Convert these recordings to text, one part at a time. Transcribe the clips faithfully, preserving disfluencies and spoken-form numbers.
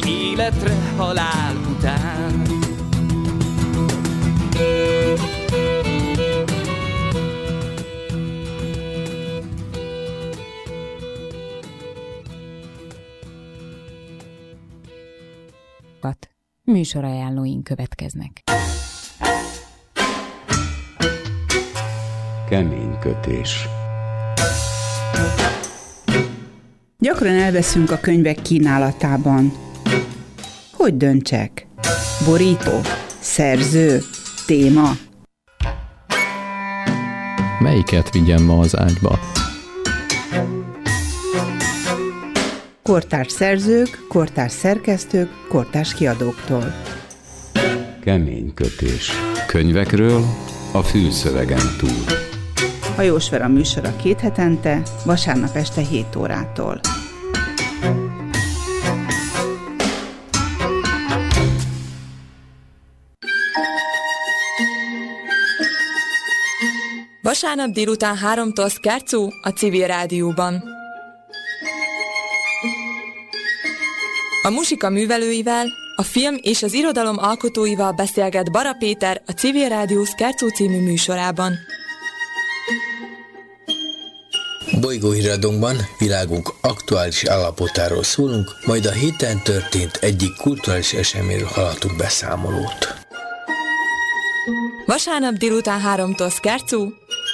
életre halál után. Műsorajánlóink következnek. Kemény kötés. Gyakran elveszünk a könyvek kínálatában. Hogy döntsek? Borító? Szerző? Téma? Melyiket vigyem ma az ágyba? Kortárs szerzők, kortárs szerkesztők, kortárs kiadóktól. Kemény kötés. Könyvekről a fülszövegen túl. Hajós Vera műsora két hetente, vasárnap este hét órától. Vasárnap délután háromtól Szkárcú a Civil Rádióban. A muzsika művelőivel, a film és az irodalom alkotóival beszélget Bara Péter a Civil Rádió Szkárcú című műsorában. Bolygóhíradónkban világunk aktuális állapotáról szólunk, majd a héten történt egyik kulturális eseményről hallhatunk beszámolót. Vasárnap délután háromtól Szkárcú.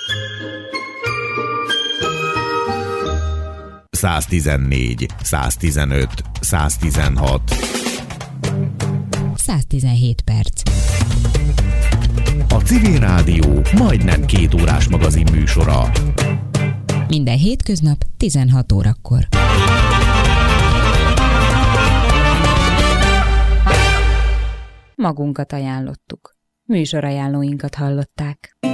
száztizennégy, száztizenöt, száztizenhat. száztizenhét perc. A Civil Rádió majdnem két órás magazin műsora. Minden hétköznap tizenhat órakor. Magunkat ajánlottuk. Műsorajánlóinkat hallották.